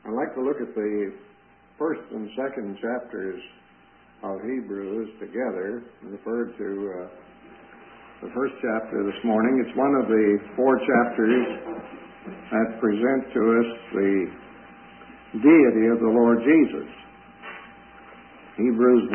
I'd like to look at the first and second chapters of Hebrews together. I referred to the first chapter this morning. It's one of the four chapters that present to us the deity of the Lord Jesus. Hebrews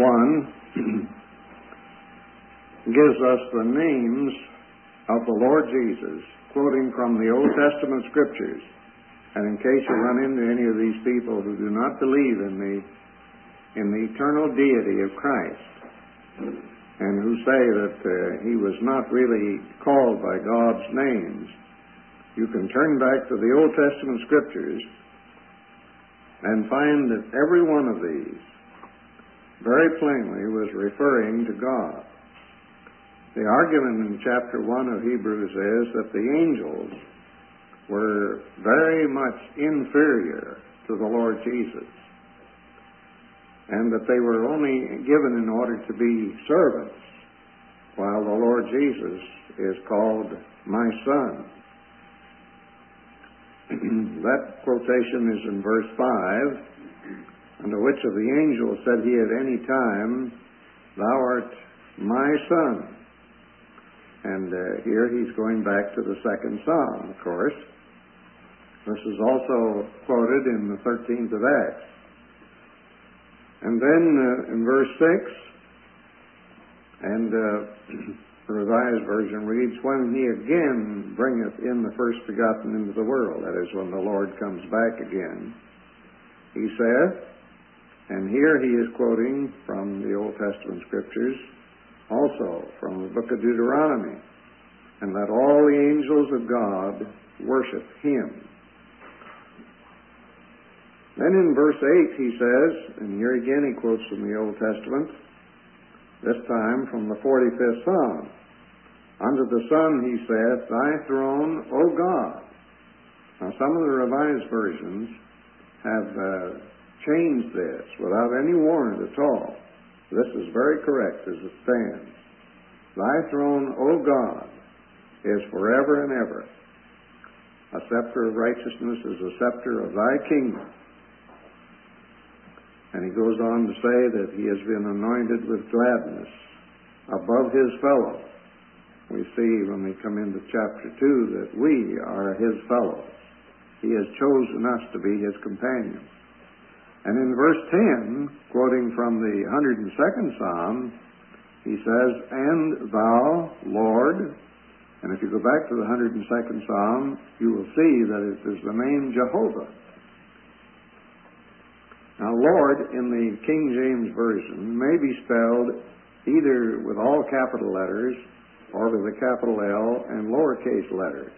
1 gives us the names of the Lord Jesus, quoting from the Old Testament Scriptures. And in case you run into any of these people who do not believe in the eternal deity of Christ, and who say that he was not really called by God's names, you can turn back to the Old Testament Scriptures and find that every one of these very plainly was referring to God. The argument in chapter 1 of Hebrews is that the angels were very much inferior to the Lord Jesus, and that they were only given in order to be servants, while the Lord Jesus is called my Son. That quotation is in verse 5, unto which of the angels said he at any time, Thou art my Son. And here he's going back to the second Psalm, of course. This is also quoted in the 13th of Acts. And then in verse 6, and the Revised Version reads, When he again bringeth in the first begotten into the world, that is, when the Lord comes back again, he saith, and here he is quoting from the Old Testament Scriptures, also from the book of Deuteronomy, and let all the angels of God worship him. Then in verse 8 he says, and here again he quotes from the Old Testament, this time from the 45th Psalm, Unto the Son he saith, Thy throne, O God. Now some of the Revised Versions have changed this without any warrant at all. This is very correct as it stands. Thy throne, O God, is forever and ever. A scepter of righteousness is a scepter of thy kingdom. And he goes on to say that he has been anointed with gladness above his fellows. We see when we come into chapter 2 that we are his fellows. He has chosen us to be his companions. And in verse 10, quoting from the 102nd Psalm, he says, And thou, Lord, and if you go back to the 102nd Psalm, you will see that it is the name Jehovah. Now, Lord, in the King James Version, may be spelled either with all capital letters or with a capital L and lowercase letters.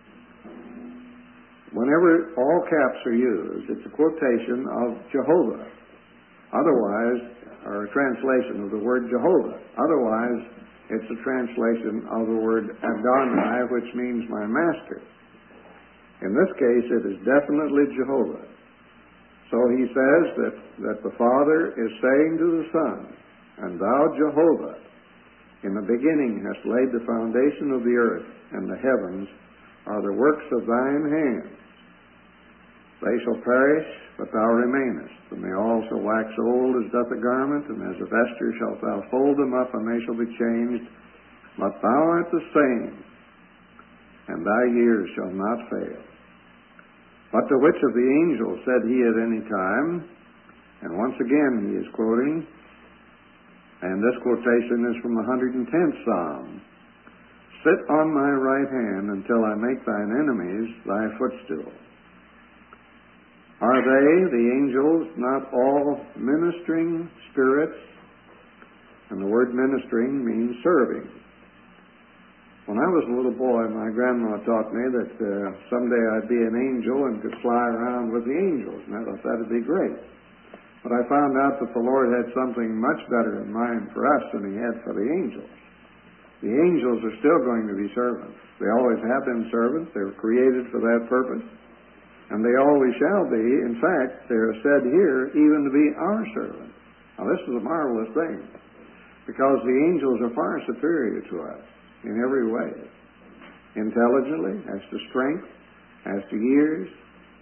Whenever all caps are used, it's a quotation of Jehovah. Otherwise, or a translation of the word Jehovah. Otherwise, it's a translation of the word Adonai, which means my master. In this case, it is definitely Jehovah. So he says that the Father is saying to the Son, And thou, Jehovah, in the beginning hast laid the foundation of the earth, and the heavens are the works of thine hands. They shall perish, but thou remainest, and they all shall wax old as doth a garment, and as a vesture shalt thou fold them up, and they shall be changed. But thou art the same, and thy years shall not fail. But to which of the angels said he at any time, and once again he is quoting, and this quotation is from the 110th Psalm, Sit on my right hand until I make thine enemies thy footstool. Are they, the angels, not all ministering spirits? And the word ministering means serving. When I was a little boy, my grandma taught me that someday I'd be an angel and could fly around with the angels, and I thought that'd be great. But I found out that the Lord had something much better in mind for us than he had for the angels. The angels are still going to be servants. They always have been servants. They were created for that purpose. And they always shall be. In fact, they are said here even to be our servants. Now this is a marvelous thing, because the angels are far superior to us in every way. Intelligently, as to strength, as to years,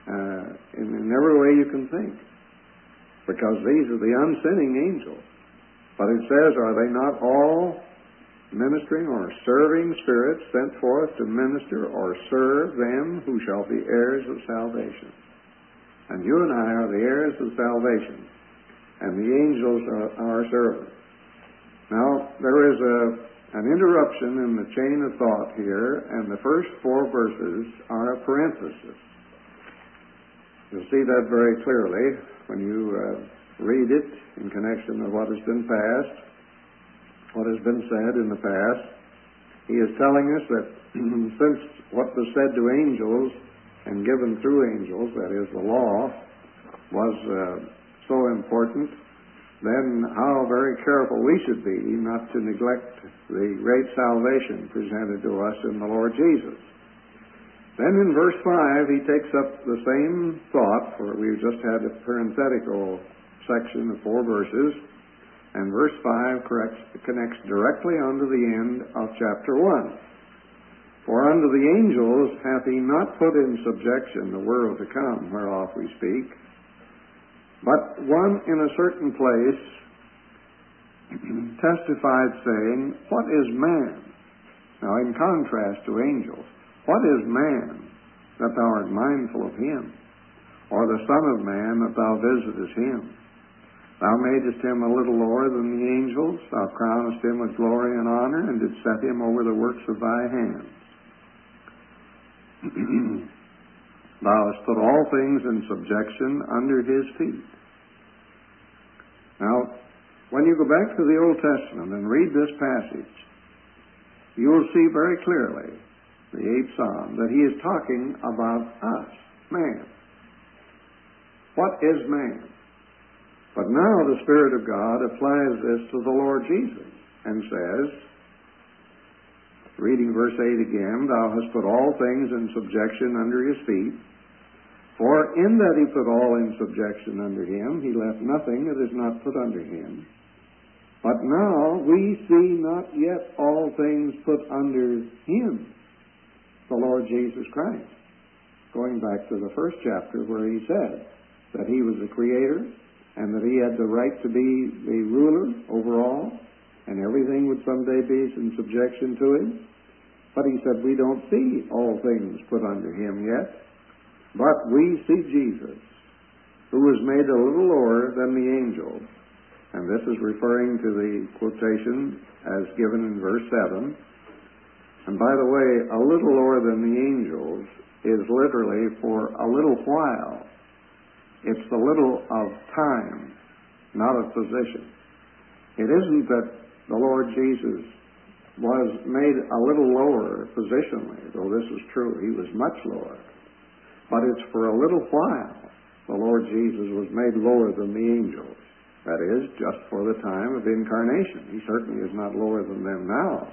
in every way you can think, because these are the unsinning angels. But it says, are they not all ministering or serving spirits sent forth to minister or serve them who shall be heirs of salvation? And you and I are the heirs of salvation, and the angels are our servants. Now, there is an interruption in the chain of thought here, and the first 4 verses are a parenthesis. You'll see that very clearly when you read it in connection with what has been past, what has been said in the past. He is telling us that since what was said to angels and given through angels, that is the law, was so important, then how very careful we should be not to neglect the great salvation presented to us in the Lord Jesus. Then in verse 5, he takes up the same thought, for we've just had a parenthetical section of 4 verses, and verse 5 connects directly unto the end of chapter 1. For unto the angels hath he not put in subjection the world to come, whereof we speak, but one in a certain place testified, saying, What is man? Now, in contrast to angels, what is man that thou art mindful of him? Or the Son of Man that thou visitest him? Thou madest him a little lower than the angels. Thou crownest him with glory and honor, and didst set him over the works of thy hands. Thou hast put all things in subjection under his feet. Now, when you go back to the Old Testament and read this passage, you will see very clearly, the 8th Psalm, that he is talking about us, man. What is man? But now the Spirit of God applies this to the Lord Jesus and says, reading verse 8 again, Thou hast put all things in subjection under his feet. For in that he put all in subjection under him, he left nothing that is not put under him. But now we see not yet all things put under him, the Lord Jesus Christ. Going back to the first chapter where he said that he was the creator and that he had the right to be the ruler over all, and everything would someday be in subjection to him. But he said we don't see all things put under him yet. But we see Jesus, who was made a little lower than the angels. And this is referring to the quotation as given in verse 7. And by the way, a little lower than the angels is literally for a little while. It's the little of time, not of position. It isn't that the Lord Jesus was made a little lower positionally, though this is true. He was much lower. But it's for a little while the Lord Jesus was made lower than the angels. That is, just for the time of incarnation. He certainly is not lower than them now.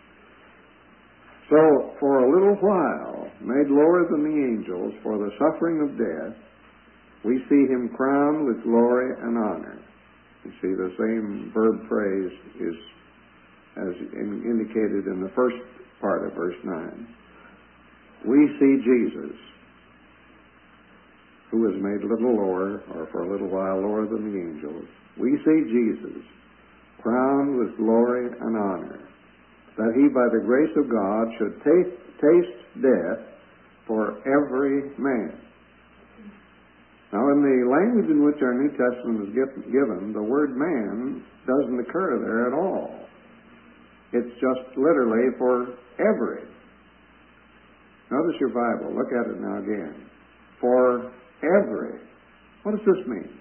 So, for a little while, made lower than the angels for the suffering of death, we see him crowned with glory and honor. You see, the same verb phrase is as indicated in the first part of verse 9. We see Jesus, who was made a little lower, or for a little while lower than the angels. We see Jesus crowned with glory and honor, that he by the grace of God should taste death for every man. Now, in the language in which our New Testament is given, the word man doesn't occur there at all. It's just literally for every. Notice your Bible. Look at it now again. For every. What does this mean?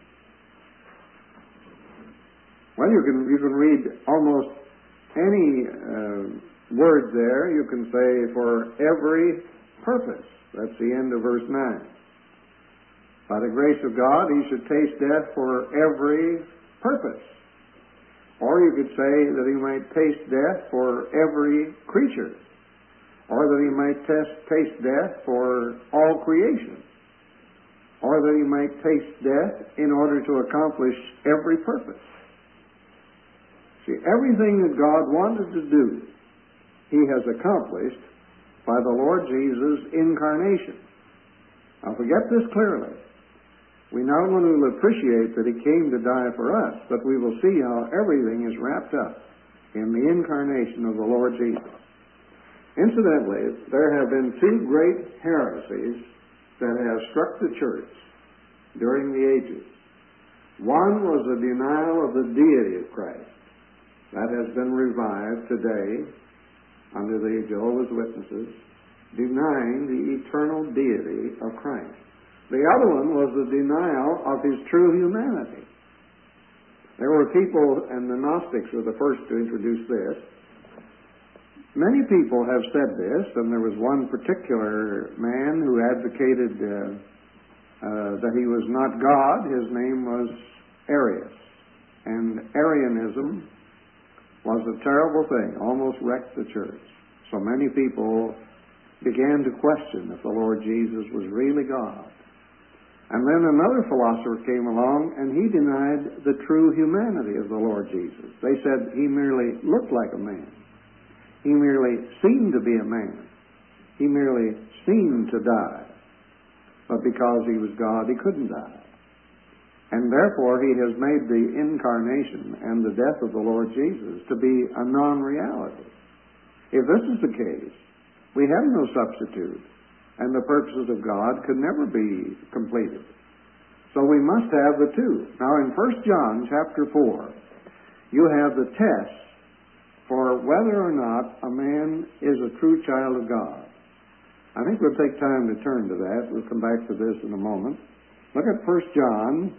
Well, you can read almost any word there. You can say for every purpose. That's the end of verse 9. By the grace of God, he should taste death for every purpose. Or you could say that he might taste death for every creature. Or that he might taste death for all creation. Or that he might taste death in order to accomplish every purpose. See, everything that God wanted to do, he has accomplished by the Lord Jesus' incarnation. Now, if we get this clearly, we not only will appreciate that He came to die for us, but we will see how everything is wrapped up in the incarnation of the Lord Jesus. Incidentally, there have been two great heresies that have struck the church during the ages. One was the denial of the deity of Christ. That has been revived today under the Jehovah's Witnesses, denying the eternal deity of Christ. The other one was the denial of His true humanity. There were people, and the Gnostics were the first to introduce this. Many people have said this, and there was one particular man who advocated that He was not God. His name was Arius. And Arianism was a terrible thing, almost wrecked the church. So many people began to question if the Lord Jesus was really God. And then another philosopher came along, and he denied the true humanity of the Lord Jesus. They said He merely looked like a man. He merely seemed to be a man. He merely seemed to die. But because He was God, He couldn't die. And therefore, He has made the incarnation and the death of the Lord Jesus to be a non-reality. If this is the case, we have no substitute, and the purposes of God could never be completed. So we must have the two. Now, in 1 John chapter 4, you have the test for whether or not a man is a true child of God. I think we'll take time to turn to that. We'll come back to this in a moment. Look at 1 John,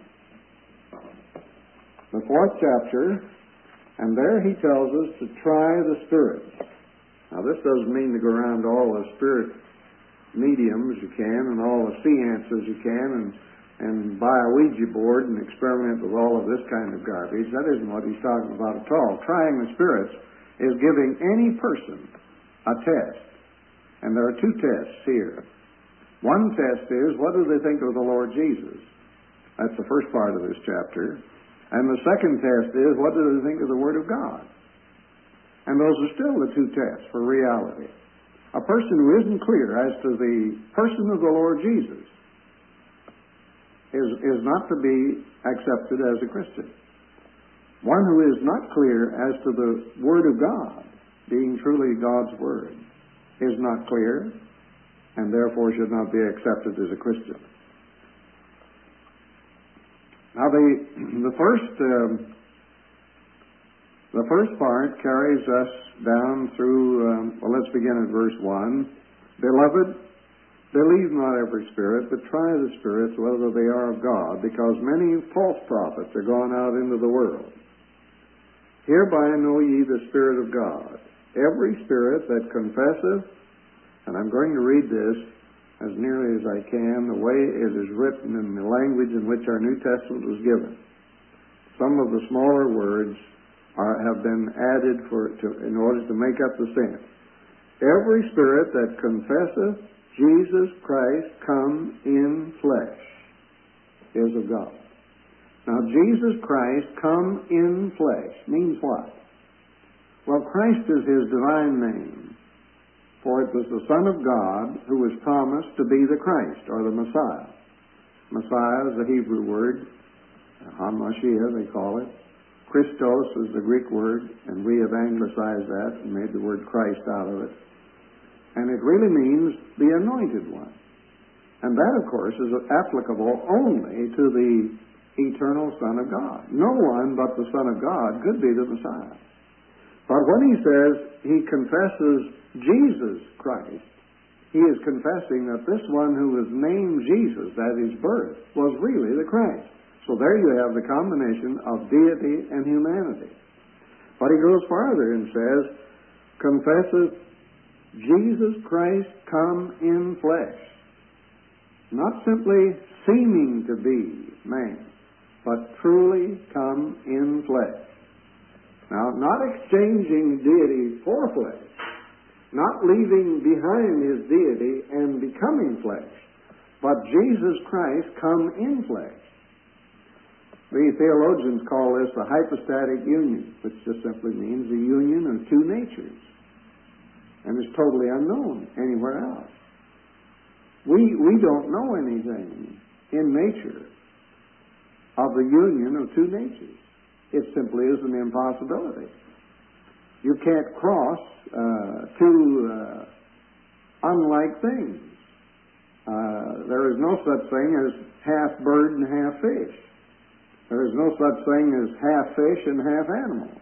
the 4th chapter, and there he tells us to try the spirits. Now, this doesn't mean to go around to all the spirit mediums you can and all the seances you can and buy a Ouija board and experiment with all of this kind of garbage. That isn't what he's talking about at all. Trying the spirits is giving any person a test. And there are two tests here. One test is, what do they think of the Lord Jesus? That's the first part of this chapter. And the second test is, what do they think of the Word of God? And those are still the two tests for reality. A person who isn't clear as to the person of the Lord Jesus is not to be accepted as a Christian. One who is not clear as to the Word of God, being truly God's Word, is not clear, and therefore should not be accepted as a Christian. Now, the first part carries us down through, let's begin at verse 1. Beloved, believe not every spirit, but try the spirits whether they are of God, because many false prophets are gone out into the world. Hereby know ye the Spirit of God. Every spirit that confesseth, and I'm going to read this as nearly as I can, the way it is written in the language in which our New Testament was given. Some of the smaller words have been added in order to make up the sense. Every spirit that confesseth Jesus Christ come in flesh is of God. Now, Jesus Christ come in flesh means what? Well, Christ is His divine name, for it was the Son of God who was promised to be the Christ, or the Messiah. Messiah is the Hebrew word, Hamashiach they call it. Christos is the Greek word, and we have anglicized that and made the word Christ out of it. And it really means the anointed one. And that, of course, is applicable only to the eternal Son of God. No one but the Son of God could be the Messiah. But when he says he confesses Jesus Christ, he is confessing that this one who was named Jesus at his birth was really the Christ. So there you have the combination of deity and humanity. But he goes farther and says, confesses Jesus Christ come in flesh. Not simply seeming to be man, but truly come in flesh. Now, not exchanging deity for flesh, not leaving behind his deity and becoming flesh, but Jesus Christ come in flesh. The theologians call this the hypostatic union, which just simply means the union of two natures, and is totally unknown anywhere else. We don't know anything in nature of the union of two natures. It simply is an impossibility. You can't cross two unlike things. There is no such thing as half bird and half fish. There is no such thing as half fish and half animal.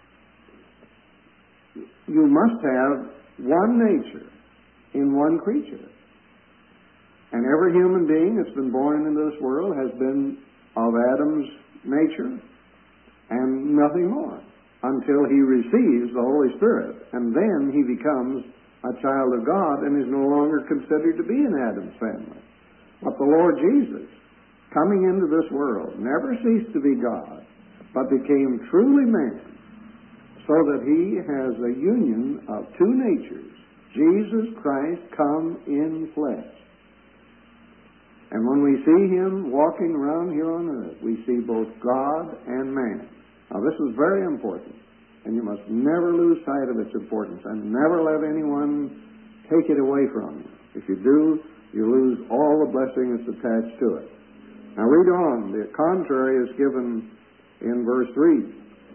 You must have one nature in one creature. And every human being that's been born into this world has been of Adam's nature and nothing more until he receives the Holy Spirit. And then he becomes a child of God and is no longer considered to be in Adam's family. But the Lord Jesus, coming into this world, never ceased to be God, but became truly man, so that he has a union of two natures, Jesus Christ come in flesh. And when we see him walking around here on earth, we see both God and man. Now this is very important, and you must never lose sight of its importance, and never let anyone take it away from you. If you do, you lose all the blessing that's attached to it. Now read on. The contrary is given in verse 3.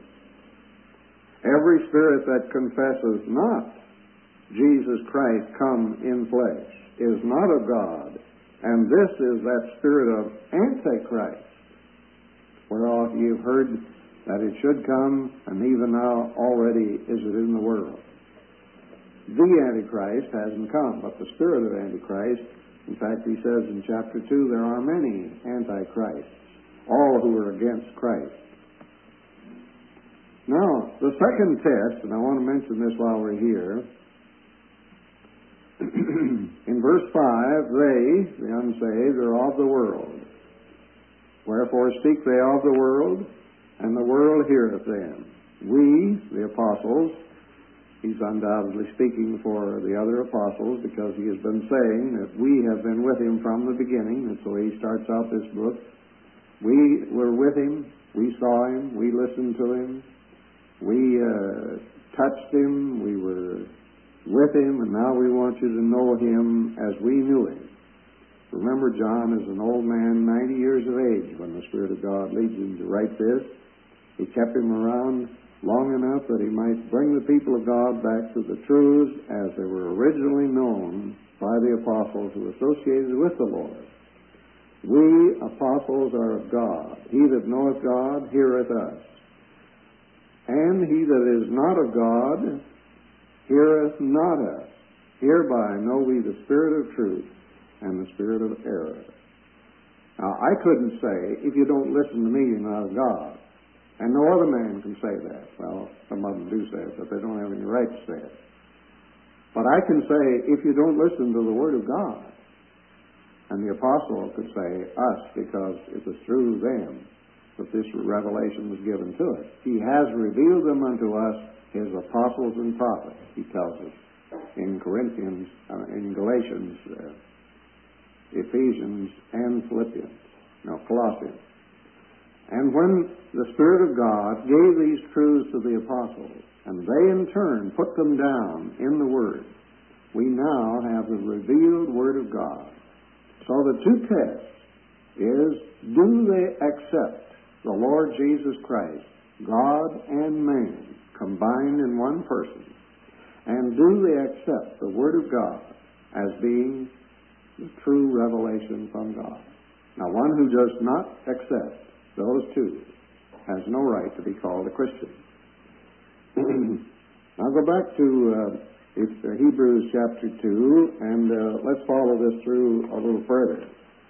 Every spirit that confesses not Jesus Christ come in flesh is not of God, and this is that spirit of Antichrist, whereof you've heard that it should come, and even now already is it in the world. The Antichrist hasn't come, but the spirit of Antichrist, in fact, he says in chapter 2, there are many Antichrists, all who are against Christ. Now, the second test, and I want to mention this while we're here, in verse 5, they, the unsaved, are of the world. Wherefore speak they of the world, and the world heareth them. We, the apostles, he's undoubtedly speaking for the other apostles, because he has been saying that we have been with him from the beginning, and so he starts out this book. We were with him, we saw him, we listened to him, we touched him, we were with him, and now we want you to know him as we knew him. Remember, John is an old man, 90 years of age, when the Spirit of God leads him to write this. He kept him around long enough that he might bring the people of God back to the truths as they were originally known by the apostles who associated with the Lord. We apostles are of God. He that knoweth God heareth us. And he that is not of God heareth not us. Hereby know we the spirit of truth and the spirit of error. Now, I couldn't say, if you don't listen to me, you're not of God. And no other man can say that. Well, some of them do say it, but they don't have any right to say it. But I can say, if you don't listen to the Word of God, and the apostle could say us, because it was through them that this revelation was given to us. He has revealed them unto us, his apostles and prophets, he tells us in Corinthians, in Galatians, Ephesians, and Colossians. And when the Spirit of God gave these truths to the apostles, and they in turn put them down in the Word, we now have the revealed Word of God. So the two tests is, do they accept the Lord Jesus Christ, God and man, combined in one person? And do they accept the Word of God as being the true revelation from God? Now, one who does not accept those two has no right to be called a Christian. Now go back to Hebrews chapter 2, and let's follow this through a little further.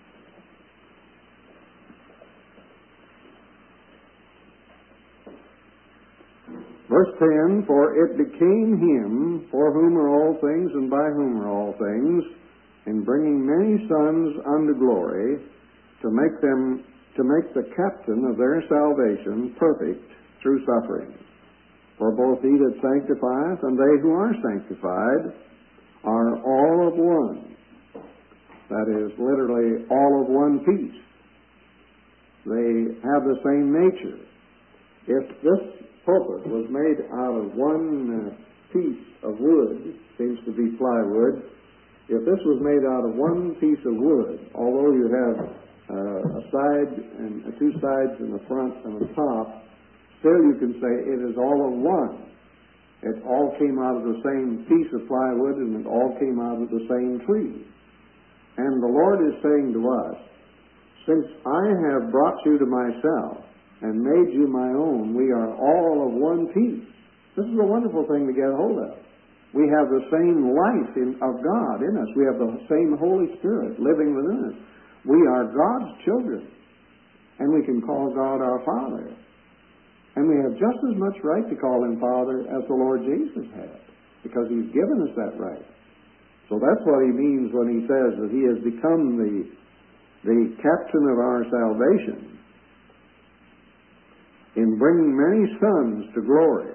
Verse 10, for it became him for whom are all things and by whom are all things, in bringing many sons unto glory, to make the captain of their salvation perfect through suffering. For both he that sanctifieth and they who are sanctified are all of one. That is, literally, all of one piece. They have the same nature. If this pulpit was made out of one piece of wood, seems to be plywood, If this was made out of one piece of wood, although you have a side and two sides in the front and the top, still you can say it is all of one. It all came out of the same piece of plywood, and it all came out of the same tree. And the Lord is saying to us, since I have brought you to myself and made you my own, we are all of one piece. This is a wonderful thing to get hold of. We have the same life of God in us. We have the same Holy Spirit living within us. We are God's children, and we can call God our Father. And we have just as much right to call Him Father as the Lord Jesus had, because He's given us that right. So that's what He means when He says that He has become the captain of our salvation in bringing many sons to glory.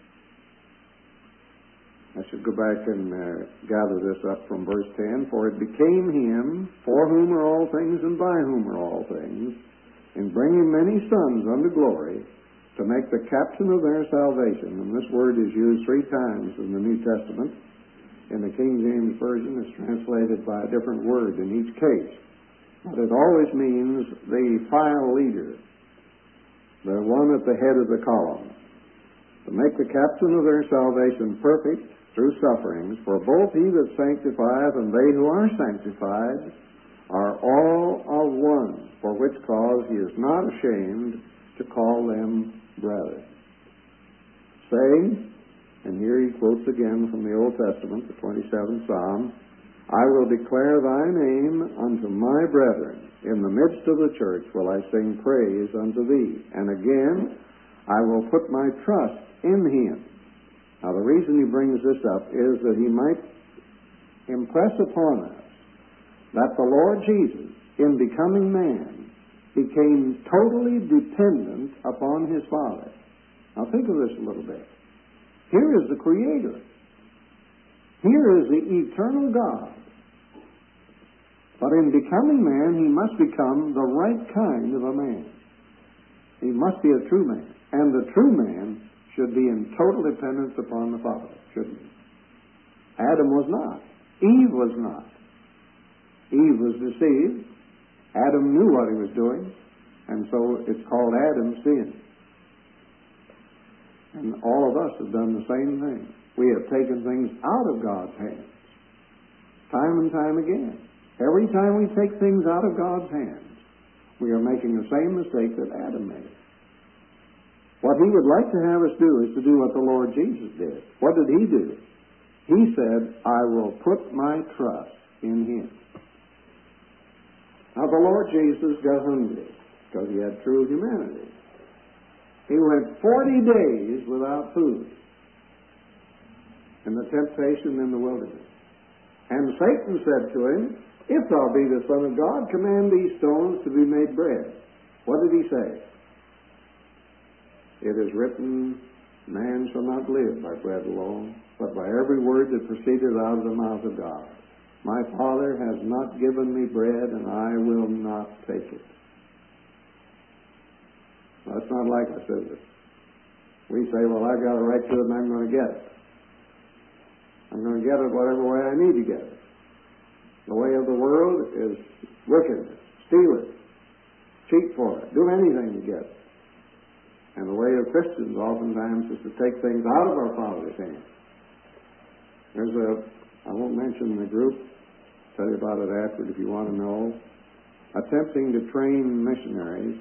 I should go back and gather this up from verse 10. For it became Him, for whom are all things and by whom are all things, in bringing many sons unto glory, to make the captain of their salvation. And this word is used 3 times in the New Testament. In the King James Version, it's translated by a different word in each case. But it always means the file leader, the one at the head of the column, to make the captain of their salvation perfect through sufferings, for both he that sanctifieth and they who are sanctified are all of one, for which cause he is not ashamed to call them brethren. Saying, and here he quotes again from the Old Testament, the 27th Psalm, I will declare thy name unto my brethren. In the midst of the church will I sing praise unto thee. And again, I will put my trust in him. Now, the reason he brings this up is that he might impress upon us that the Lord Jesus, in becoming man, became totally dependent upon his Father. Now, think of this a little bit. Here is the Creator. Here is the eternal God. But in becoming man, he must become the right kind of a man. He must be a true man. And the true man should be in total dependence upon the Father, shouldn't he? Adam was not. Eve was not. Eve was deceived. Adam knew what he was doing, and so it's called Adam's sin. And all of us have done the same thing. We have taken things out of God's hands, time and time again. Every time we take things out of God's hands, we are making the same mistake that Adam made. What he would like to have us do is to do what the Lord Jesus did. What did he do? He said, I will put my trust in him. Now, the Lord Jesus got hungry because he had true humanity. He went 40 days without food in the temptation in the wilderness. And Satan said to him, if thou be the Son of God, command these stones to be made bread. What did he say? It is written, man shall not live by bread alone, but by every word that proceedeth out of the mouth of God. My Father has not given me bread, and I will not take it. Well, that's not like us, is it? We say, well, I got a right to it, and I'm going to get it. I'm going to get it whatever way I need to get it. The way of the world is wickedness, steal it, cheat for it, do anything to get it. And the way of Christians oftentimes is to take things out of our Father's hands. I won't mention the group, tell you about it afterward if you want to know, attempting to train missionaries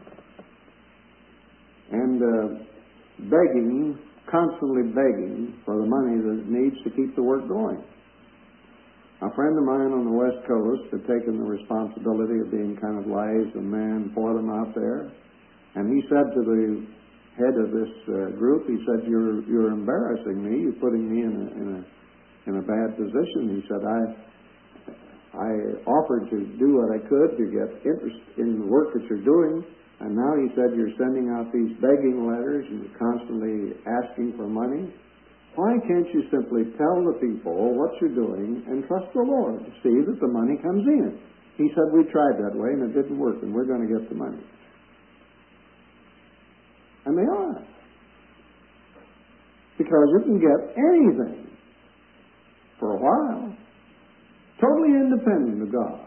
and constantly begging for the money that it needs to keep the work going. A friend of mine on the West Coast had taken the responsibility of being kind of lies and man for them out there. And he said to the head of this group, he said, you're embarrassing me. You're putting me in a bad position. He said, I offered to do what I could to get interest in the work that you're doing. And now he said, you're sending out these begging letters and you're constantly asking for money. Why can't you simply tell the people what you're doing and trust the Lord to see that the money comes in? He said, we tried that way and it didn't work, and we're going to get the money. And they are. Because you can get anything for a while. totally independent of God.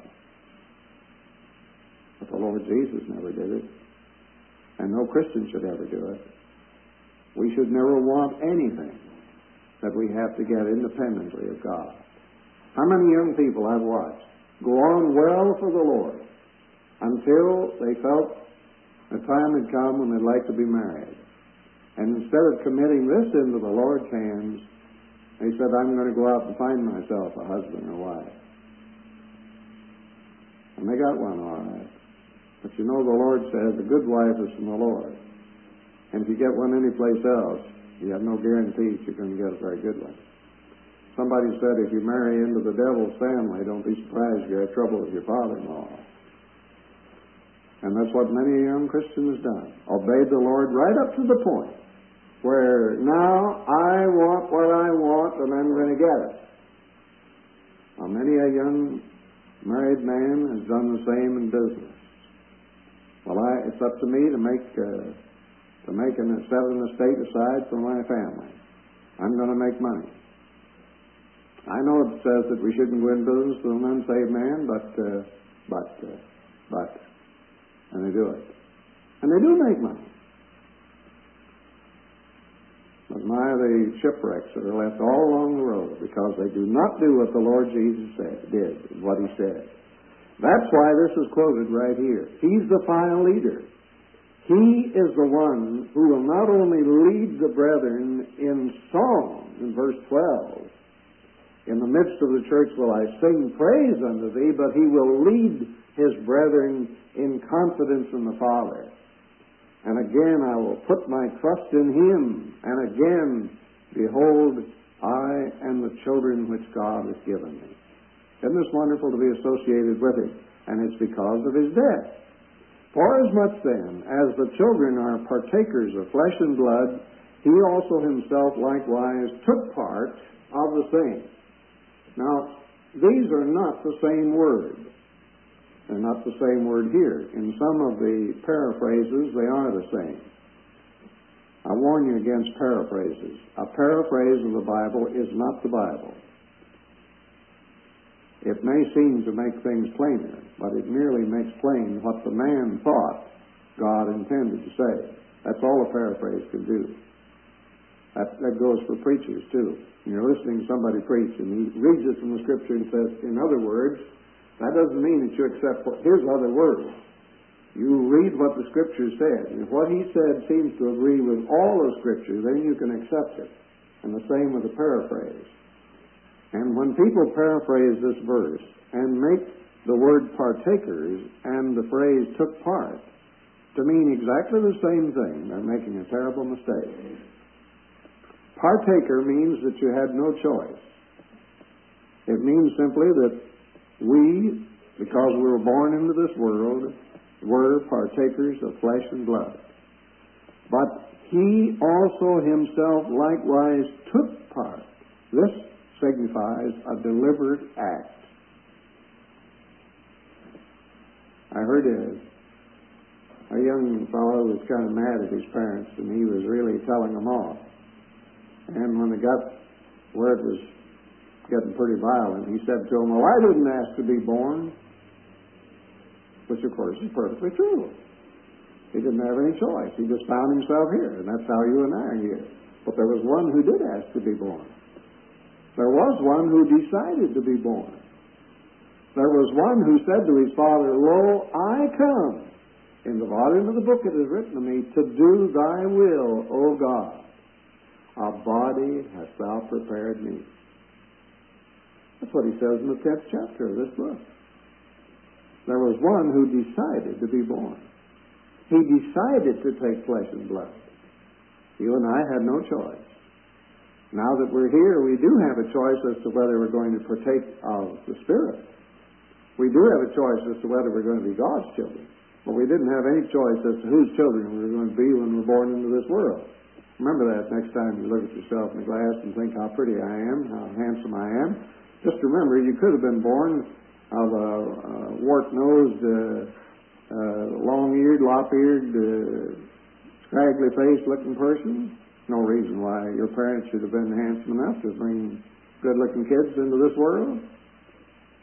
But the Lord Jesus never did it, and no Christian should ever do it. We should never want anything that we have to get independently of God. How many young people I've watched go on well for the Lord until they felt the time had come when they'd like to be married. And instead of committing this into the Lord's hands, they said, I'm going to go out and find myself a husband or wife. And they got one all right. But you know, the Lord says, a good wife is from the Lord. And if you get one anyplace else, you have no guarantee that you're going to get a very good one. Somebody said, if you marry into the devil's family, don't be surprised you have trouble with your father-in-law. And that's what many young Christians have done. Obeyed the Lord right up to the point where now I want what I want and I'm going to get it. Now, many a young married man has done the same in business. Well, it's up to me to set an estate aside for my family. I'm going to make money. I know it says that we shouldn't go in business with an unsaved man, but, and they do it. And they do make money. But the shipwrecks that are left all along the road because they do not do what the Lord Jesus did, what He said. That's why this is quoted right here. He's the final leader. He is the one who will not only lead the brethren in song, in verse 12, in the midst of the church will I sing praise unto thee, but He will lead His brethren in confidence in the Father. And again I will put my trust in Him, and again, behold, I and the children which God has given me. Isn't this wonderful to be associated with Him? And it's because of His death. Forasmuch then, as the children are partakers of flesh and blood, He also Himself likewise took part of the same. Now, these are not the same word. They're not the same word here. In some of the paraphrases, they are the same. I warn you against paraphrases. A paraphrase of the Bible is not the Bible. It may seem to make things plainer, but it merely makes plain what the man thought God intended to say. That's all a paraphrase can do. That goes for preachers, too. You're listening to somebody preach, and he reads it from the Scripture and says, in other words, that doesn't mean that you accept his other words. You read what the Scripture said, and if what he said seems to agree with all of Scripture, then you can accept it. And the same with the paraphrase. And when people paraphrase this verse and make the word partakers and the phrase took part to mean exactly the same thing, they're making a terrible mistake. Partaker means that you had no choice. It means simply that we, because we were born into this world, were partakers of flesh and blood. But He also Himself likewise took part. This signifies a deliberate act. I heard a young fellow was kind of mad at his parents, and he was really telling them off. And when they got where it was getting pretty violent, he said to them, well, I didn't ask to be born. Which, of course, is perfectly true. He didn't have any choice. He just found himself here, and that's how you and I are here. But there was one who did ask to be born. There was one who decided to be born. There was one who said to his father, Lo, I come. In the volume of the book it is written to me, to do thy will, O God. A body hast thou prepared me. That's what he says in the 10th chapter of this book. There was one who decided to be born. He decided to take flesh and blood. You and I had no choice. Now that we're here, we do have a choice as to whether we're going to partake of the Spirit. We do have a choice as to whether we're going to be God's children. But we didn't have any choice as to whose children we were going to be when we're born into this world. Remember that next time you look at yourself in the glass and think how pretty I am, how handsome I am. Just remember, you could have been born of a wart-nosed, long-eared, lop-eared, scraggly-faced looking person. No reason why your parents should have been handsome enough to bring good-looking kids into this world.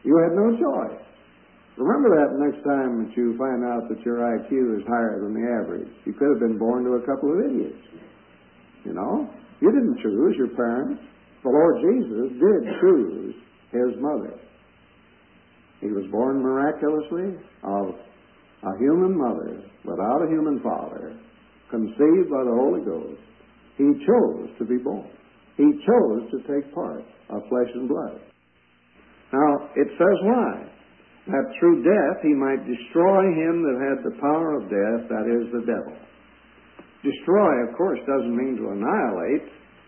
You had no choice. Remember that next time that you find out that your IQ is higher than the average. You could have been born to a couple of idiots. You know? You didn't choose your parents. The Lord Jesus did choose His mother. He was born miraculously of a human mother without a human father, conceived by the Holy Ghost. He chose to be born. He chose to take part of flesh and blood. Now, it says why? That through death He might destroy him that had the power of death, that is, the devil. Destroy, of course, doesn't mean to annihilate.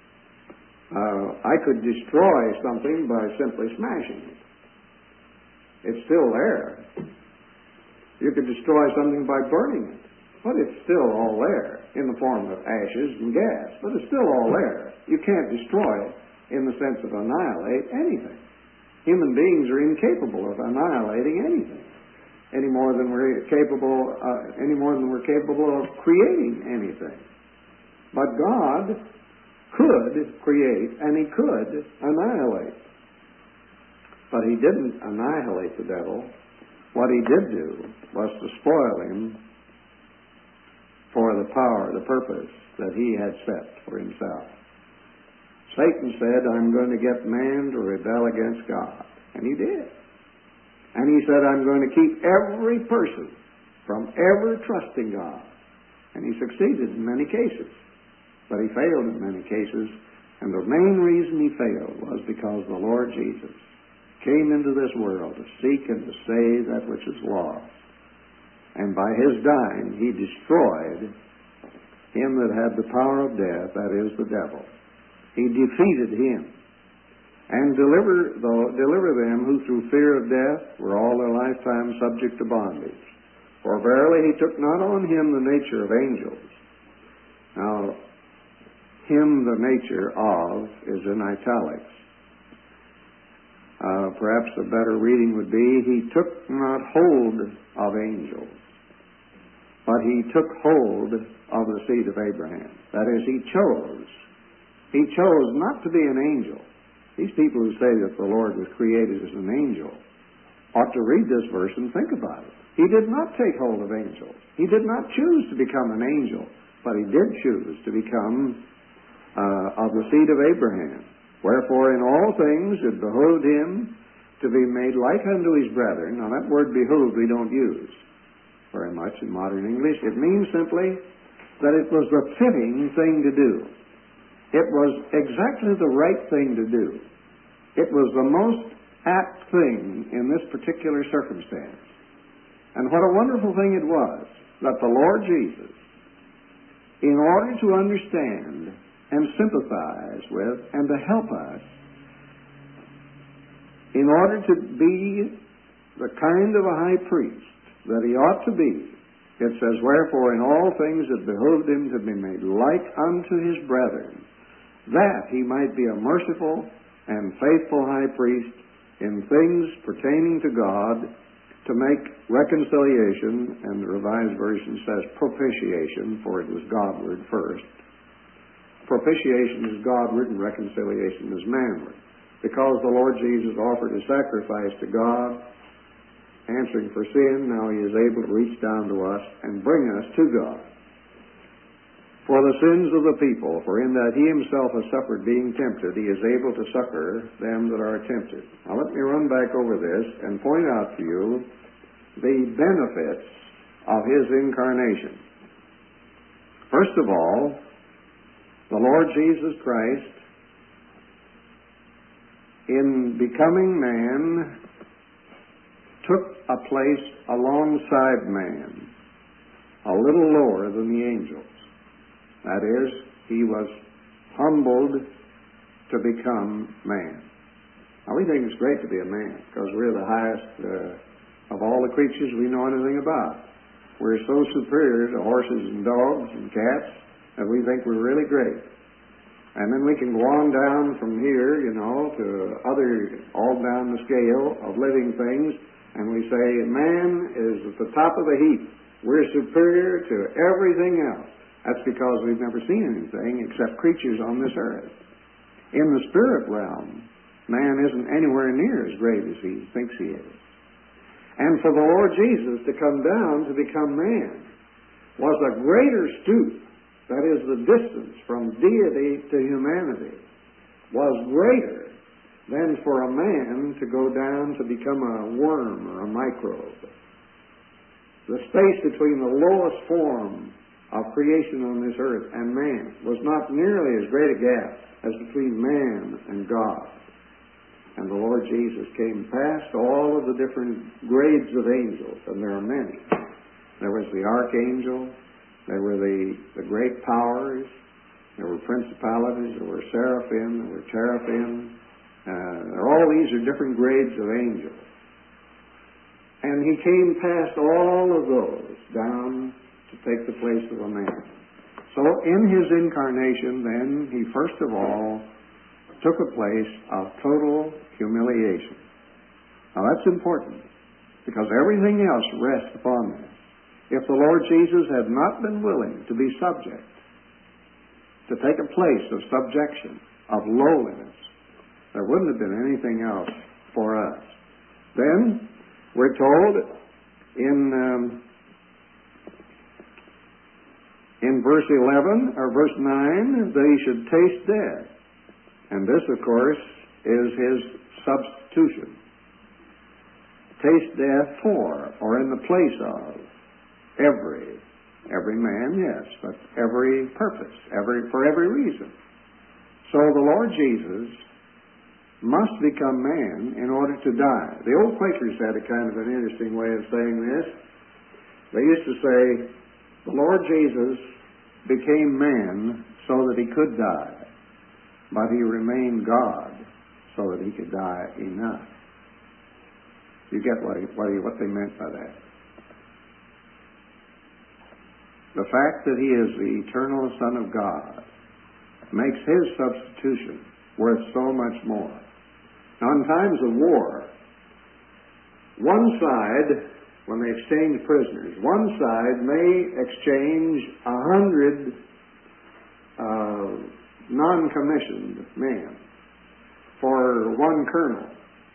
I could destroy something by simply smashing it. It's still there. You could destroy something by burning it, but it's still all there in the form of ashes and gas, but it's still all there. You can't destroy it in the sense of annihilate anything. Human beings are incapable of annihilating anything any more than we're capable of creating anything. But God could create and He could annihilate. But He didn't annihilate the devil. What He did do was to spoil him for the power, the purpose that He had set for Himself. Satan said, I'm going to get man to rebel against God. And he did. And he said, I'm going to keep every person from ever trusting God. And he succeeded in many cases. But he failed in many cases. And the main reason he failed was because the Lord Jesus came into this world to seek and to save that which is lost. And by His dying, He destroyed him that had the power of death, that is, the devil. He defeated him, and deliver them who through fear of death were all their lifetime subject to bondage. For verily He took not on Him the nature of angels. Now, Him, the nature of, is in italics. Perhaps a better reading would be, He took not hold of angels, but He took hold of the seed of Abraham. That is, He chose. He chose not to be an angel. These people who say that the Lord was created as an angel ought to read this verse and think about it. He did not take hold of angels. He did not choose to become an angel, but He did choose to become of the seed of Abraham. Wherefore in all things it behooved Him to be made like unto His brethren. Now that word behooved we don't use very much in modern English. It means simply that it was the fitting thing to do. It was exactly the right thing to do. It was the most apt thing in this particular circumstance. And what a wonderful thing it was that the Lord Jesus, in order to understand and sympathize with and to help us, in order to be the kind of a high priest that He ought to be, it says, wherefore in all things it behooved Him to be made like unto His brethren, that He might be a merciful and faithful high priest in things pertaining to God, to make reconciliation, and the Revised Version says propitiation, for it was Godward first. Propitiation is Godward and reconciliation is manward. Because the Lord Jesus offered a sacrifice to God, answering for sin, now He is able to reach down to us and bring us to God. For the sins of the people, for in that He Himself has suffered being tempted, He is able to succor them that are tempted. Now let me run back over this and point out to you the benefits of His incarnation. First of all, the Lord Jesus Christ, in becoming man, took a place alongside man, a little lower than the angels. That is, He was humbled to become man. Now, we think it's great to be a man because we're the highest of all the creatures we know anything about. We're so superior to horses and dogs and cats that we think we're really great. And then we can go on down from here, to all down the scale of living things, and we say, man is at the top of the heap. We're superior to everything else. That's because we've never seen anything except creatures on this earth. In the spirit realm, Man isn't anywhere near as great as he thinks he is. And for the Lord Jesus to come down to become man was a greater stoop. That is, the distance from deity to humanity was greater than for a man to go down to become a worm or a microbe. The space between the lowest form of creation on this earth and man was not nearly as great a gap as between man and God. And the Lord Jesus came past all of the different grades of angels, and there are many. There was the archangel, there were the great powers, there were principalities, there were seraphim, there were cherubim. All these are different grades of angels. And he came past all of those down to take the place of a man. So in his incarnation, then, he first of all took a place of total humiliation. Now that's important, because everything else rests upon this. If the Lord Jesus had not been willing to be subject, to take a place of subjection, of lowliness, there wouldn't have been anything else for us. Then, we're told in verse 11, or verse 9, that he should taste death. And this, of course, is his substitution. Taste death for, or in the place of, every man, yes, but every purpose, for every reason. So the Lord Jesus must become man in order to die. The old Quakers had a kind of an interesting way of saying this. They used to say, the Lord Jesus became man so that he could die, but he remained God so that he could die enough. You get what they meant by that. The fact that he is the eternal Son of God makes his substitution worth so much more. Now, in times of war, one side, when they exchange prisoners, one side may exchange 100 non-commissioned men for one colonel.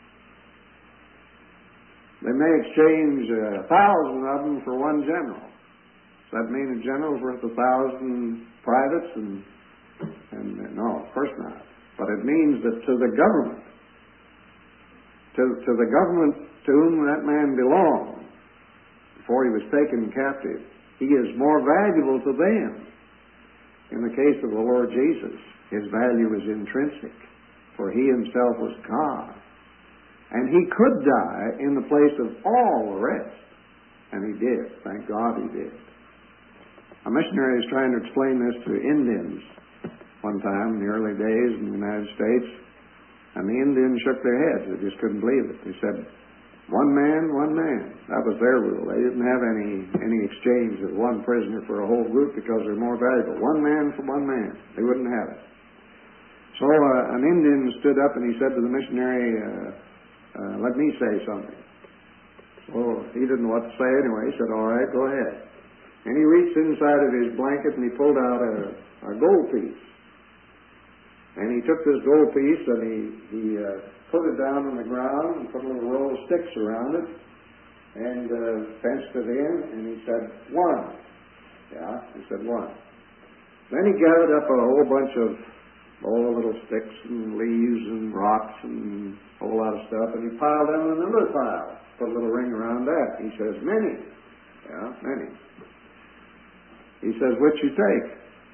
They may exchange 1,000 of them for one general. Does that mean a general's worth 1,000 privates? And no, of course not. But it means that to the government, to the government to whom that man belonged, before he was taken captive, he is more valuable to them. In the case of the Lord Jesus, his value is intrinsic, for he himself was God. And he could die in the place of all the rest. And he did. Thank God he did. A missionary was trying to explain this to Indians one time in the early days in the United States, and the Indians shook their heads. They just couldn't believe it. They said, one man, one man. That was their rule. They didn't have any exchange of one prisoner for a whole group because they're more valuable. One man for one man. They wouldn't have it. So an Indian stood up and he said to the missionary, let me say something. So he didn't know what to say anyway. He said, all right, go ahead. And he reached inside of his blanket and he pulled out a gold piece. And he took this gold piece and he put it down on the ground and put a little roll of sticks around it and fenced it in, and he said, one. Yeah, he said one. Then he gathered up a whole bunch of all the little sticks and leaves and rocks and a whole lot of stuff, and he piled them in another pile. Put a little ring around that. He says, many. Yeah, many. He says, which you take?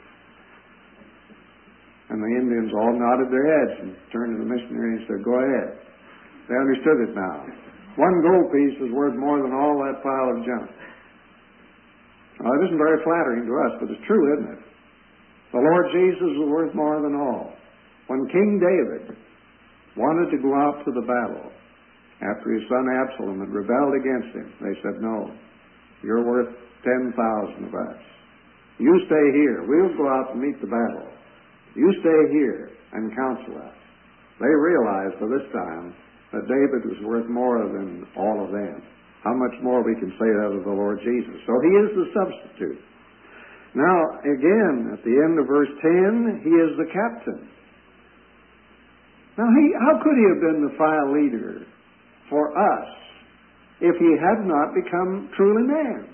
And the Indians all nodded their heads and turned to the missionary and said, go ahead. They understood it now. One gold piece is worth more than all that pile of junk. Now, it isn't very flattering to us, but it's true, isn't it? The Lord Jesus is worth more than all. When King David wanted to go out to the battle after his son Absalom had rebelled against him, they said, no, you're worth 10,000 of us. You stay here. We'll go out and meet the battle. You stay here and counsel us. They realized by this time that David was worth more than all of them. How much more we can say that of the Lord Jesus. So he is the substitute. Now, again, at the end of verse 10, he is the captain. Now, how could he have been the file leader for us if he had not become truly man?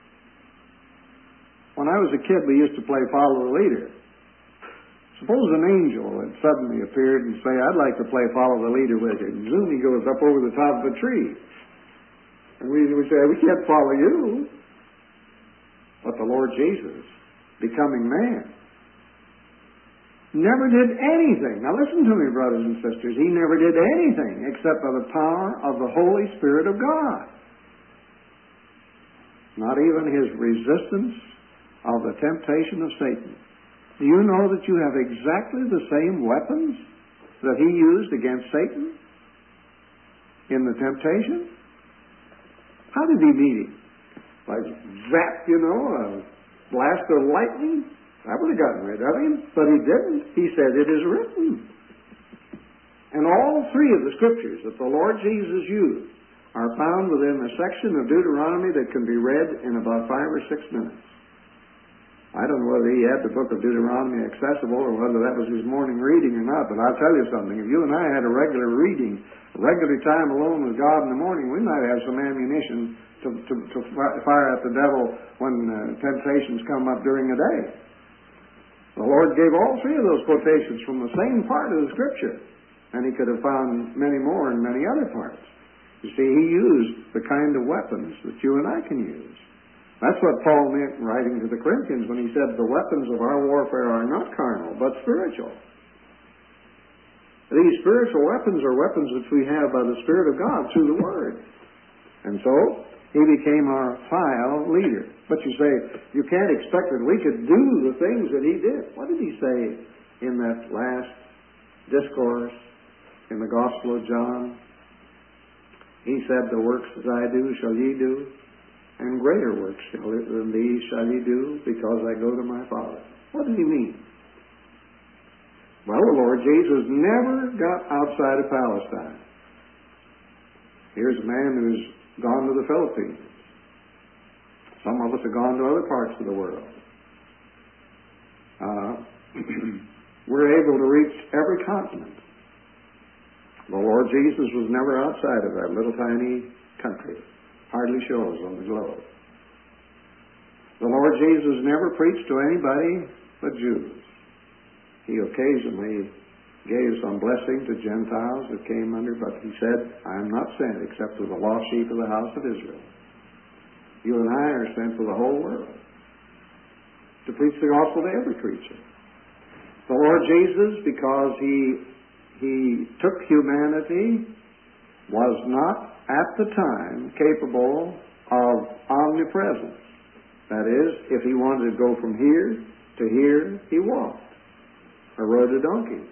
When I was a kid, we used to play follow the leader. Suppose an angel had suddenly appeared and say, I'd like to play follow the leader with you. And zoom, he goes up over the top of a tree. And we would say, we can't follow you. But the Lord Jesus, becoming man, never did anything. Now listen to me, brothers and sisters. He never did anything except by the power of the Holy Spirit of God. Not even his resistance of the temptation of Satan. Do you know that you have exactly the same weapons that he used against Satan in the temptation? How did he meet him? Like zap, a blast of lightning? That would have gotten rid of him, but he didn't. He said, it is written. And all three of the scriptures that the Lord Jesus used are found within a section of Deuteronomy that can be read in about 5 or 6 minutes. I don't know whether he had the book of Deuteronomy accessible or whether that was his morning reading or not, but I'll tell you something. If you and I had a regular reading, a regular time alone with God in the morning, we might have some ammunition to fire at the devil when temptations come up during the day. The Lord gave all three of those quotations from the same part of the Scripture, and he could have found many more in many other parts. You see, he used the kind of weapons that you and I can use. That's what Paul meant in writing to the Corinthians when he said, the weapons of our warfare are not carnal, but spiritual. These spiritual weapons are weapons which we have by the Spirit of God through the Word. And so, he became our file leader. But you say, you can't expect that we could do the things that he did. What did he say in that last discourse in the Gospel of John? He said, the works that I do shall ye do, and greater works than these shall ye do, because I go to my Father. What did he mean? Well, the Lord Jesus never got outside of Palestine. Here's a man who's gone to the Philippines. Some of us have gone to other parts of the world. We're able to reach every continent. The Lord Jesus was never outside of that little tiny country. Hardly shows on the globe. The Lord Jesus never preached to anybody but Jews. He occasionally gave some blessing to Gentiles that came under, but he said, I am not sent except to the lost sheep of the house of Israel. You and I are sent to the whole world to preach the gospel to every creature. The Lord Jesus, because he took humanity, was not at the time capable of omnipresence. That is, if he wanted to go from here to here, he walked or rode a donkey.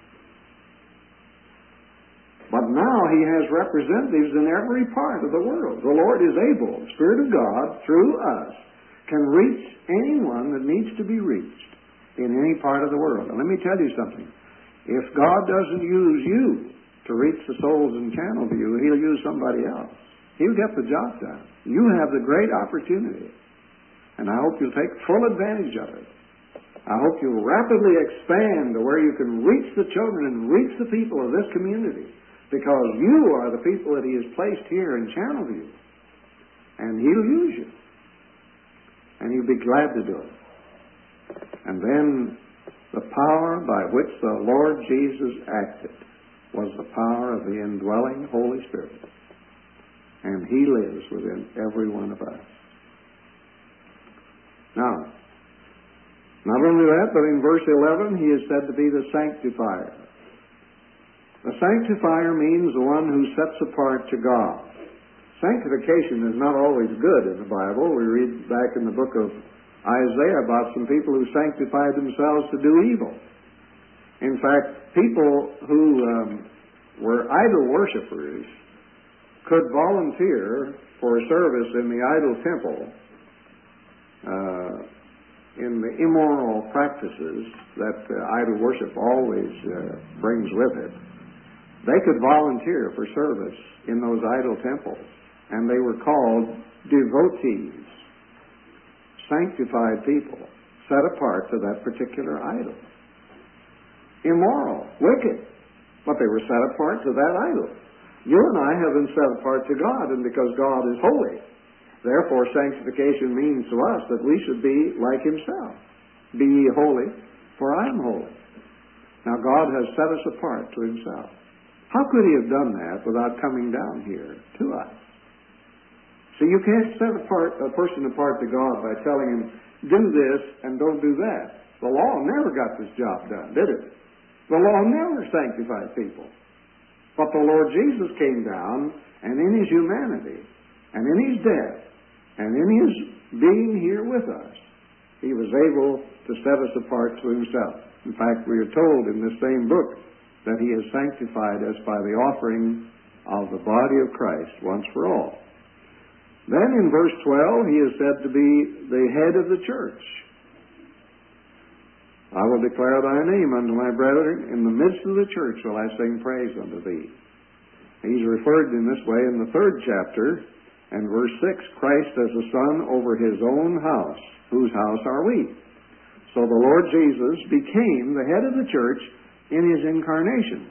But now he has representatives in every part of the world. The Lord is able, the Spirit of God, through us, can reach anyone that needs to be reached in any part of the world. And let me tell you something. If God doesn't use you to reach the souls in Channelview, he'll use somebody else. He'll get the job done. You have the great opportunity. And I hope you'll take full advantage of it. I hope you'll rapidly expand to where you can reach the children and reach the people of this community, because you are the people that he has placed here in Channelview. And he'll use you. And he'll be glad to do it. And then the power by which the Lord Jesus acted was the power of the indwelling Holy Spirit. And he lives within every one of us. Now, not only that, but in verse 11, he is said to be the sanctifier. The sanctifier means the one who sets apart to God. Sanctification is not always good in the Bible. We read back in the book of Isaiah about some people who sanctified themselves to do evil. In fact, people who were idol worshippers could volunteer for service in the idol temple in the immoral practices that idol worship always brings with it. They could volunteer for service in those idol temples, and they were called devotees, sanctified people, set apart to that particular idol. Immoral, wicked. But they were set apart to that idol. You and I have been set apart to God, and because God is holy. Therefore, sanctification means to us that we should be like Himself. Be ye holy, for I am holy. Now, God has set us apart to Himself. How could He have done that without coming down here to us? So you can't set a person apart to God by telling him, do this and don't do that. The law never got this job done, did it? The law never sanctified people. But the Lord Jesus came down, and in His humanity, and in His death, and in His being here with us, He was able to set us apart to Himself. In fact, we are told in this same book that He has sanctified us by the offering of the body of Christ once for all. Then in verse 12, He is said to be the head of the church. I will declare Thy name unto my brethren. In the midst of the church will I sing praise unto Thee. He's referred in this way in the 3rd chapter, and verse 6, Christ as a son over His own house, whose house are we. So the Lord Jesus became the head of the church in His incarnation.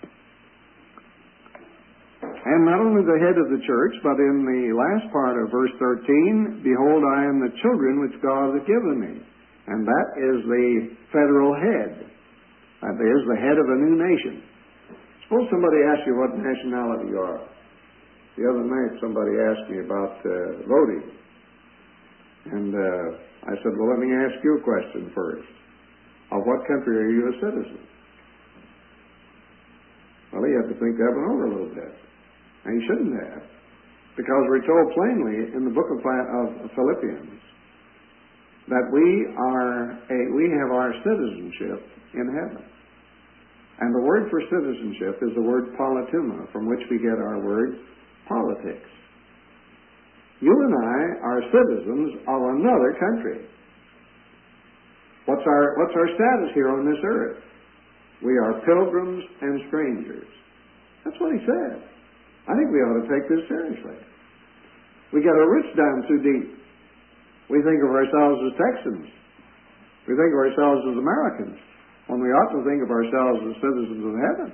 And not only the head of the church, but in the last part of verse 13, behold, I am the children which God hath given me. And that is the federal head. That is the head of a new nation. Suppose somebody asks you what nationality you are. The other night somebody asked me about voting. And I said, well, let me ask you a question first. Of what country are you a citizen? Well, he had to think that one over a little bit. And he shouldn't have. Because we're told plainly in the book of Philippians that we have our citizenship in heaven. And the word for citizenship is the word politeuma, from which we get our word politics. You and I are citizens of another country. What's our status here on this earth? We are pilgrims and strangers. That's what he said. I think we ought to take this seriously. We get our roots down too deep. We think of ourselves as Texans. We think of ourselves as Americans, when we ought to think of ourselves as citizens of heaven.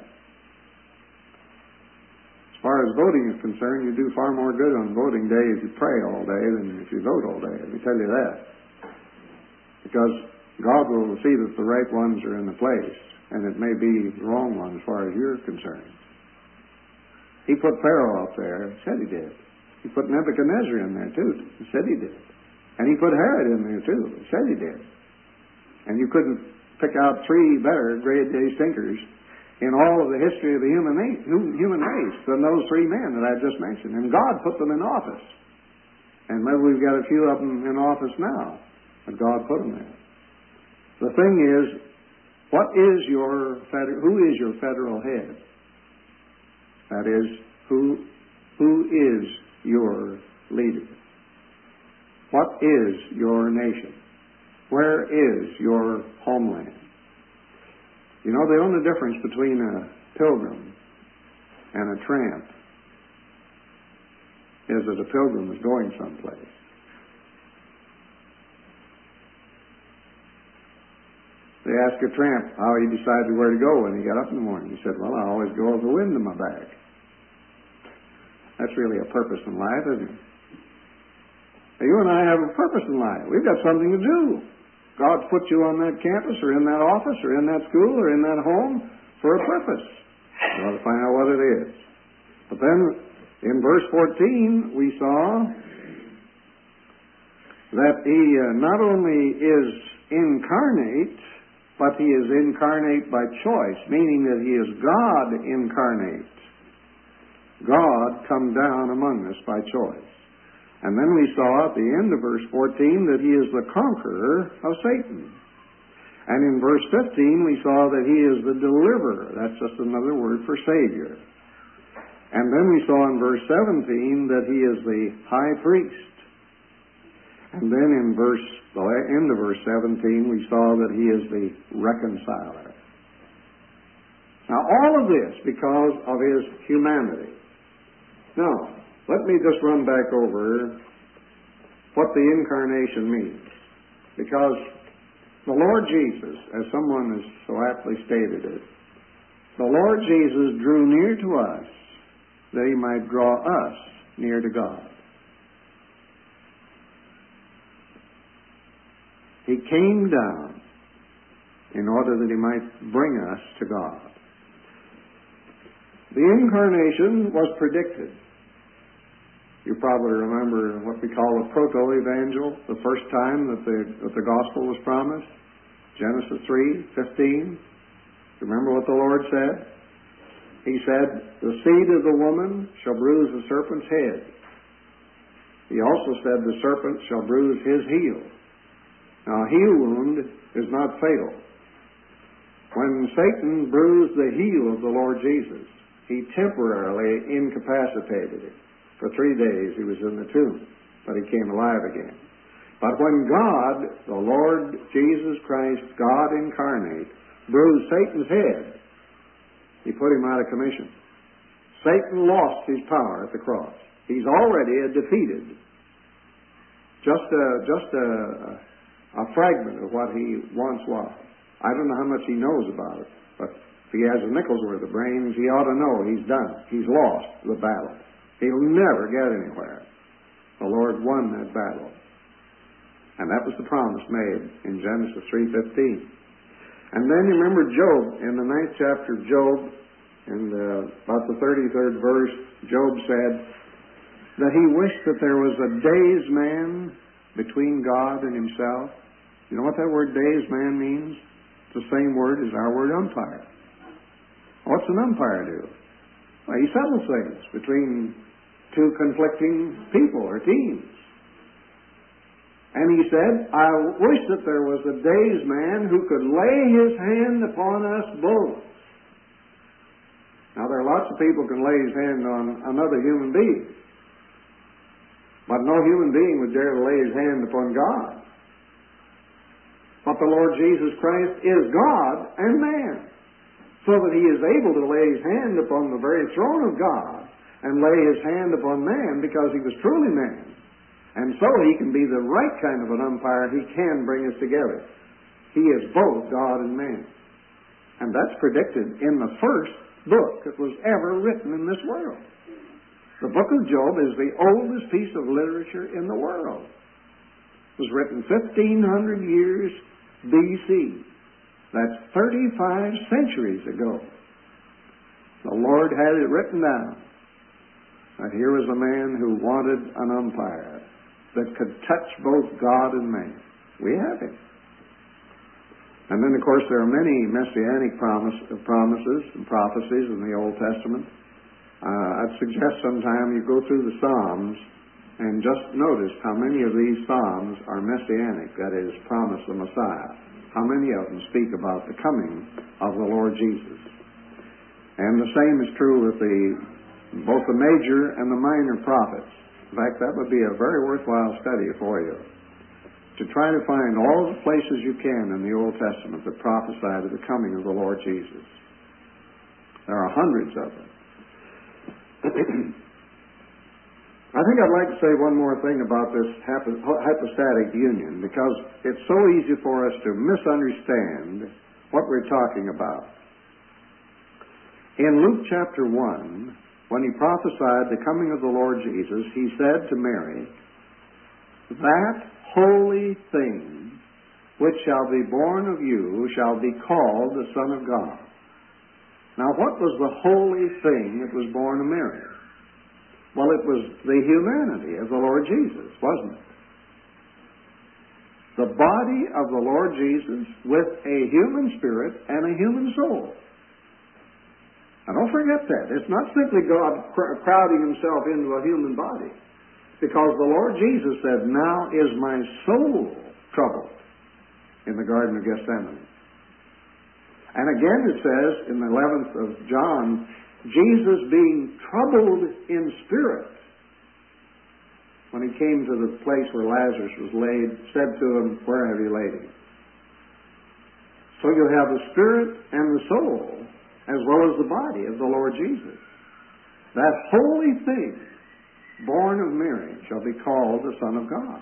As far as voting is concerned, you do far more good on voting day if you pray all day than if you vote all day. Let me tell you that. Because God will see that the right ones are in the place, and it may be the wrong ones as far as you're concerned. He put Pharaoh up there. He said he did. He put Nebuchadnezzar in there too. He said he did. And he put Herod in there too. He said he did. And you couldn't pick out three better grade A stinkers in all of the history of the human race than those three men that I just mentioned. And God put them in office. And maybe we've got a few of them in office now, but God put them there. The thing is, who is your federal head? That is, who is your leader? What is your nation? Where is your homeland? You know, the only difference between a pilgrim and a tramp is that a pilgrim is going someplace. They asked a tramp how he decided where to go when he got up in the morning. He said, well, I always go with the wind in my back. That's really a purpose in life, isn't it? Now, you and I have a purpose in life. We've got something to do. God's put you on that campus or in that office or in that school or in that home for a purpose. You ought to find out what it is. But then in verse 14 we saw that He not only is incarnate, but He is incarnate by choice, meaning that He is God incarnate. God come down among us by choice. And then we saw at the end of verse 14 that He is the conqueror of Satan. And in verse 15 we saw that He is the deliverer. That's just another word for Savior. And then we saw in verse 17 that He is the high priest. And then in the end of verse 17 we saw that He is the reconciler. Now all of this because of His humanity. Now, let me just run back over what the incarnation means. Because the Lord Jesus, as someone has so aptly stated it, The Lord Jesus drew near to us that He might draw us near to God. He came down in order that He might bring us to God. The incarnation was predicted. You probably remember what we call the proto-evangel, the first time that the gospel was promised. Genesis 3:15. Remember what the Lord said? He said, "The seed of the woman shall bruise the serpent's head." He also said, "The serpent shall bruise his heel." Now, a heel wound is not fatal. When Satan bruised the heel of the Lord Jesus, He temporarily incapacitated him. For 3 days He was in the tomb, but He came alive again. But when God, the Lord Jesus Christ, God incarnate, bruised Satan's head, He put him out of commission. Satan lost his power at the cross. He's already defeated. Just a fragment of what he once was. I don't know how much he knows about it, but if he has a nickel's worth of brains, he ought to know he's done. He's lost the battle. He'll never get anywhere. The Lord won that battle. And that was the promise made in Genesis 3:15. And then you remember Job, in the 9th chapter of Job, in about the 33rd verse, Job said that he wished that there was a days man between God and himself. You know what that word days man means? It's the same word as our word umpire. What's an umpire do? Well, he settles things between two conflicting people or teams. And he said, "I wish that there was a days man who could lay his hand upon us both." Now, there are lots of people who can lay his hand on another human being. But no human being would dare to lay his hand upon God. But the Lord Jesus Christ is God and man, so that He is able to lay His hand upon the very throne of God and lay His hand upon man because He was truly man. And so He can be the right kind of an umpire. He can bring us together. He is both God and man. And that's predicted in the first book that was ever written in this world. The book of Job is the oldest piece of literature in the world. It was written 1,500 years B.C. That's 35 centuries ago. The Lord had it written down that here was a man who wanted an umpire that could touch both God and man. We have him. And then, of course, there are many messianic promises and prophecies in the Old Testament. I'd suggest sometime you go through the Psalms and just notice how many of these Psalms are messianic, that is, promise the Messiah. How many of them speak about the coming of the Lord Jesus. And the same is true with both the major and the minor prophets. In fact, that would be a very worthwhile study for you, to try to find all the places you can in the Old Testament that prophesy to the coming of the Lord Jesus. There are hundreds of them. I think I'd like to say one more thing about this hypostatic union, because it's so easy for us to misunderstand what we're talking about. In Luke chapter 1, when He prophesied the coming of the Lord Jesus, He said to Mary, "That holy thing which shall be born of you shall be called the Son of God." Now, what was the holy thing that was born of Mary? Well, it was the humanity of the Lord Jesus, wasn't it? The body of the Lord Jesus with a human spirit and a human soul. Now, don't forget that. It's not simply God crowding Himself into a human body. Because the Lord Jesus said, "Now is my soul troubled," in the Garden of Gethsemane. And again it says in the 11th of John, Jesus being troubled in spirit, when He came to the place where Lazarus was laid, said to him, "Where have you laid him?" So you have the spirit and the soul, as well as the body of the Lord Jesus. That holy thing, born of Mary, shall be called the Son of God.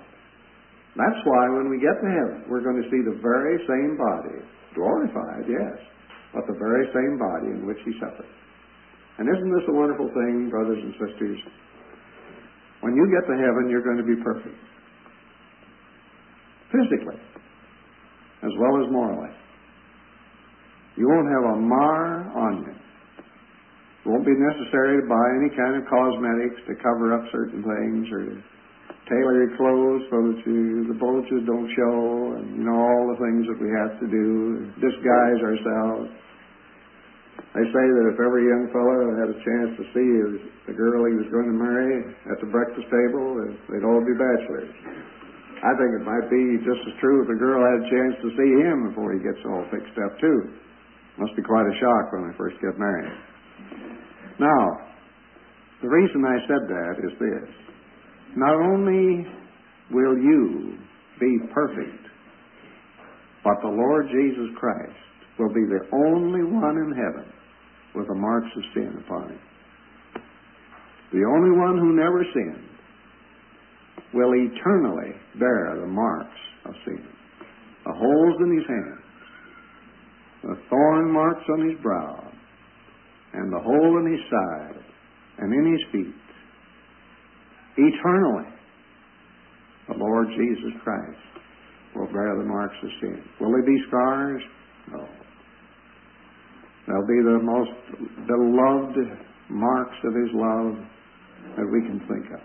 That's why when we get to heaven, we're going to see the very same body, glorified, yes, but the very same body in which he suffered. And isn't this a wonderful thing, brothers and sisters? When you get to heaven, you're going to be perfect. Physically, as well as morally. You won't have a mar on you. It won't be necessary to buy any kind of cosmetics to cover up certain things or to tailor your clothes so that the bulges don't show, and all the things that we have to do, disguise ourselves. They say that if every young fellow had a chance to see the girl he was going to marry at the breakfast table, they'd all be bachelors. I think it might be just as true if a girl had a chance to see him before he gets all fixed up too. Must be quite a shock when they first get married. Now, the reason I said that is this. Not only will you be perfect, but the Lord Jesus Christ will be the only one in heaven with the marks of sin upon him. The only one who never sinned will eternally bear the marks of sin. The holes in his hands, the thorn marks on his brow, and the hole in his side, and in his feet. Eternally, the Lord Jesus Christ will bear the marks of sin. Will they be scars? No. They'll be the most beloved marks of his love that we can think of.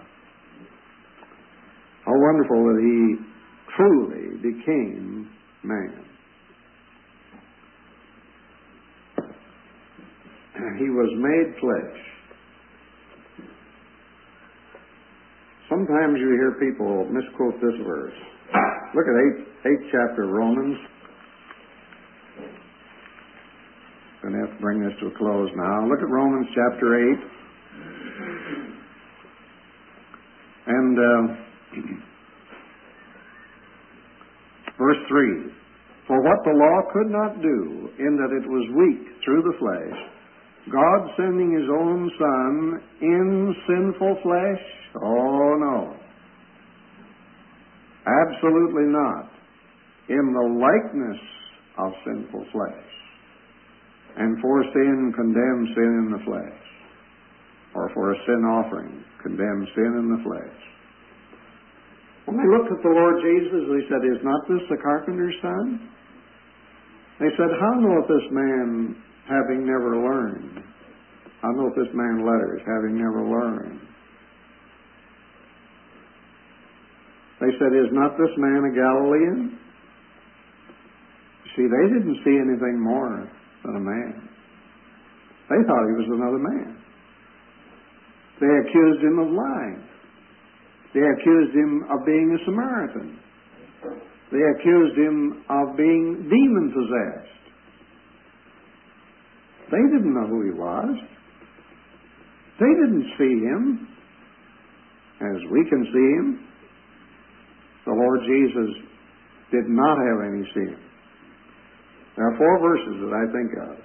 How wonderful that he truly became man. He was made flesh. Sometimes you hear people misquote this verse. Look at 8th chapter of Romans. Going to have to bring this to a close now. Look at Romans chapter 8. And verse 3. For what the law could not do, in that it was weak through the flesh, God sending his own Son in sinful flesh? Oh, no. Absolutely not. In the likeness of sinful flesh. And for sin, condemn sin in the flesh. Or for a sin offering, condemn sin in the flesh. When they looked at the Lord Jesus, they said, is not this the carpenter's son? They said, how knoweth this man having never learned? How knoweth this man letters, having never learned? They said, is not this man a Galilean? See, they didn't see anything more than a man. They thought he was another man. They accused him of lying. They accused him of being a Samaritan. They accused him of being demon-possessed. They didn't know who he was. They didn't see him as we can see him. The Lord Jesus did not have any sin. There are 4 verses that I think of.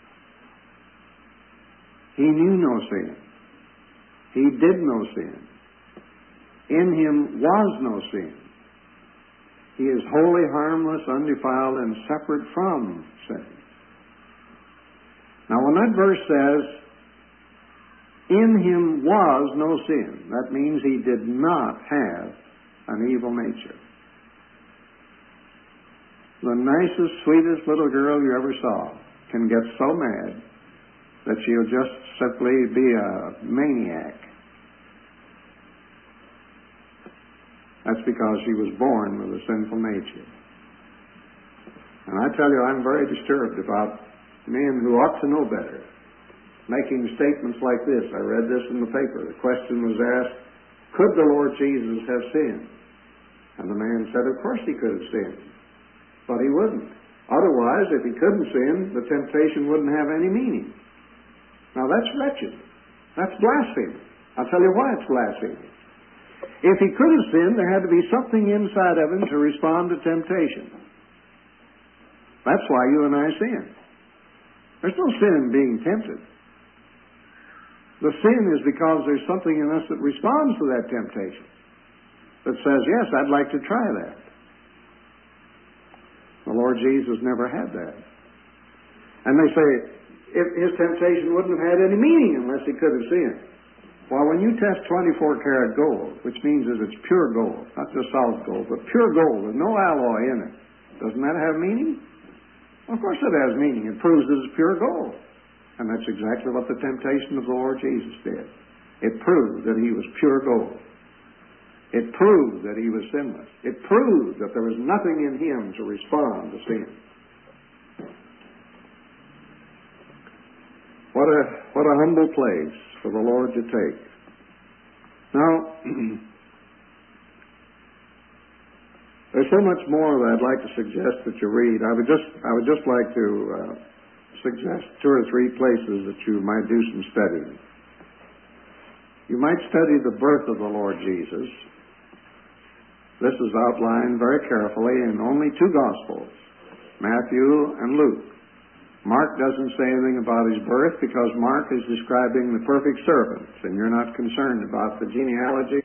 He knew no sin. He did no sin. In him was no sin. He is wholly harmless, undefiled, and separate from sin. Now, when that verse says, in him was no sin, that means he did not have an evil nature. The nicest, sweetest little girl you ever saw can get so mad that she'll just simply be a maniac. That's because she was born with a sinful nature. And I tell you, I'm very disturbed about men who ought to know better making statements like this. I read this in the paper. The question was asked, could the Lord Jesus have sinned? And the man said, of course he could have sinned. But he wouldn't. Otherwise, if he couldn't sin, the temptation wouldn't have any meaning. Now that's wretched. That's blasphemy. I'll tell you why it's blasphemy. If he could have sinned, there had to be something inside of him to respond to temptation. That's why you and I sin. There's no sin in being tempted. The sin is because there's something in us that responds to that temptation, that says, yes, I'd like to try that. The Lord Jesus never had that. And they say, if his temptation wouldn't have had any meaning unless he could have sinned. Well, when you test 24-karat gold, which means that it's pure gold, not just solid gold, but pure gold with no alloy in it, doesn't that have meaning? Well, of course it has meaning. It proves that it's pure gold. And that's exactly what the temptation of the Lord Jesus did. It proved that he was pure gold. It proved that he was sinless. It proved that there was nothing in him to respond to sin. What a humble place for the Lord to take. Now, there's so much more that I'd like to suggest that you read. I would just like to suggest 2 or 3 places that you might do some studying. You might study the birth of the Lord Jesus. This is outlined very carefully in only 2 Gospels, Matthew and Luke. Mark doesn't say anything about his birth because Mark is describing the perfect servant, and you're not concerned about the genealogy